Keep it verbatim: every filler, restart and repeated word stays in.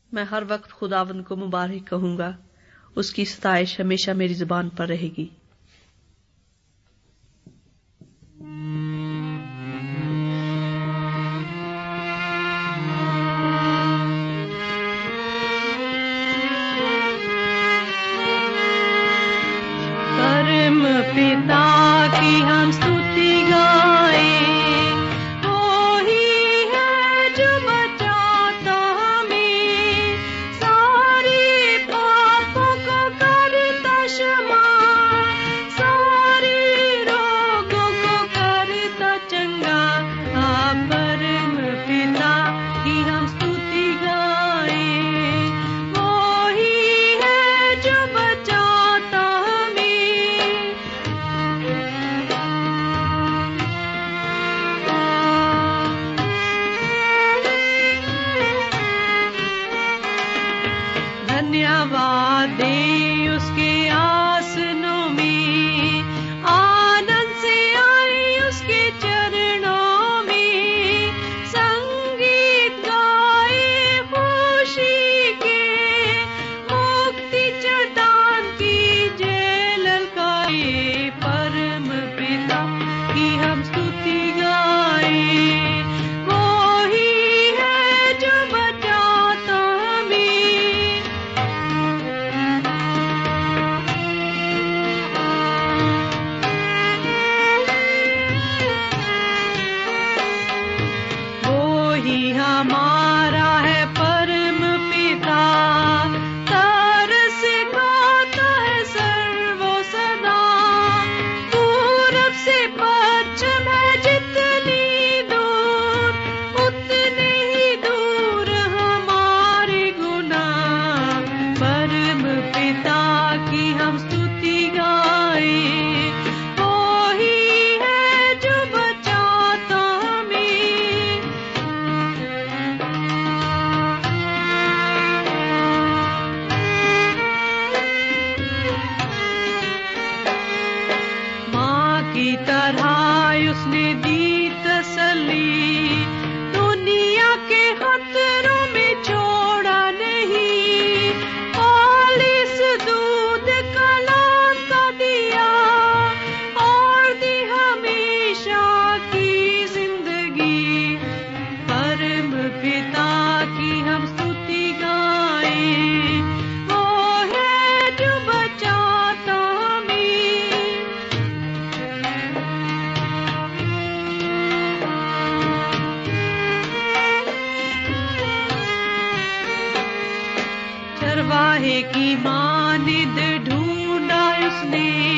मैं हर वक्त खुदावंद को मुबारक कहूंगा, उसकी सताइश हमेशा मेरी जुबान पर रहेगी। परम पिता की हम स्तुति गाएं, वो ही है जो बचाता हमें, सारे पापों को करता क्षमा, सारे रोगों को करता चंगा। हाँ, परम पिता की हम स्तुति गाएं, वो ही है जो बचाता हमें। धन्यवाद दे उसके आसनों में, आनंद से आए उसके चरणों में, संगीत गाए खुशी के, मुक्ति चट्टान की जय ललकारे। परम पिता की हम स्तुति गाएं, वो ही है जो बचाता हमें। वो ही हमारा है परम पिता, तरस खाता है सर्वो सदा, पूरब से पश्चिम है जितनी दूर, उतने ही दूर हमारे गुनाह। परम पिता की हम स्तुति गाएं, वो ही है जो बचाता हमें। माँ की तरह उसने दी तसल्ली, दुनिया के खतरों में छोड़ा नहीं, खालिस दूध कलाम का दिया, और दी हमेशा की जिंदगी। परम पिता की हम स्तुति गाएं, वो है जो बचाता हमें। चरवाहे की मानिद ढूंढा उसने,